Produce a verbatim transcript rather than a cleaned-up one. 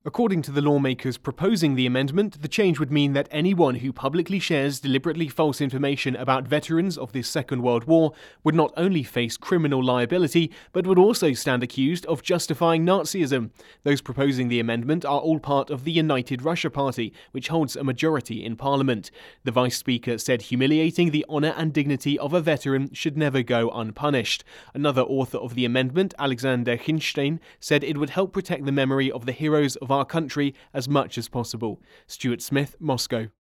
According to the lawmakers proposing the amendment, the change would mean that anyone who publicly shares deliberately false information about veterans of the Second World War would not only face criminal liability, but would also stand accused of justifying Nazism. Those proposing the amendment are all part of the United Russia Party, which holds a majority in Parliament. The Vice Speaker said humiliating the honour and dignity of a veteran should never go unpunished. Another author of the amendment, Alexander Hinstein, said it would help protect the memory of the heroes of our country as much as possible. Stuart Smith, Moscow.